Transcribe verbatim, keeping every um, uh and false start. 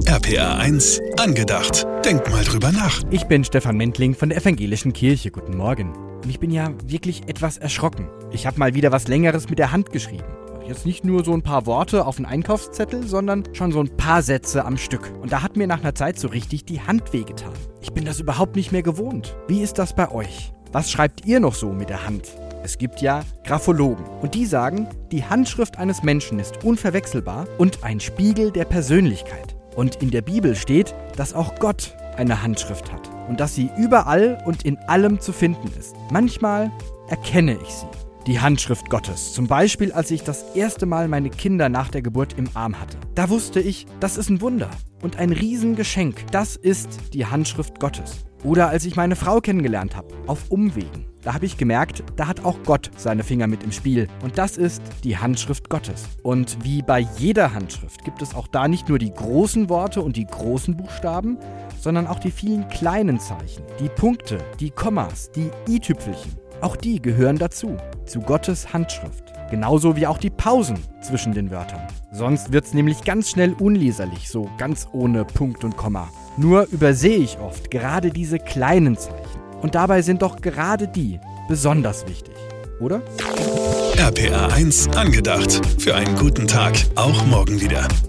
R P R eins angedacht. Denk mal drüber nach. Ich bin Stefan Mentling von der Evangelischen Kirche. Guten Morgen. Und ich bin ja wirklich etwas erschrocken. Ich habe mal wieder was Längeres mit der Hand geschrieben. Jetzt nicht nur so ein paar Worte auf einen Einkaufszettel, sondern schon so ein paar Sätze am Stück. Und da hat mir nach einer Zeit so richtig die Hand wehgetan. Ich bin das überhaupt nicht mehr gewohnt. Wie ist das bei euch? Was schreibt ihr noch so mit der Hand? Es gibt ja Graphologen. Und die sagen, die Handschrift eines Menschen ist unverwechselbar und ein Spiegel der Persönlichkeit. Und in der Bibel steht, dass auch Gott eine Handschrift hat. Und dass sie überall und in allem zu finden ist. Manchmal erkenne ich sie. Die Handschrift Gottes. Zum Beispiel, als ich das erste Mal meine Kinder nach der Geburt im Arm hatte. Da wusste ich, das ist ein Wunder und ein Riesengeschenk. Das ist die Handschrift Gottes. Oder als ich meine Frau kennengelernt habe, auf Umwegen. Da habe ich gemerkt, da hat auch Gott seine Finger mit im Spiel. Und das ist die Handschrift Gottes. Und wie bei jeder Handschrift gibt es auch da nicht nur die großen Worte und die großen Buchstaben, sondern auch die vielen kleinen Zeichen, die Punkte, die Kommas, die i-Tüpfelchen. Auch die gehören dazu, zu Gottes Handschrift. Genauso wie auch die Pausen zwischen den Wörtern. Sonst wird's nämlich ganz schnell unleserlich, so ganz ohne Punkt und Komma. Nur übersehe ich oft gerade diese kleinen Zeichen. Und dabei sind doch gerade die besonders wichtig, oder? R P R eins angedacht. Für einen guten Tag, auch morgen wieder.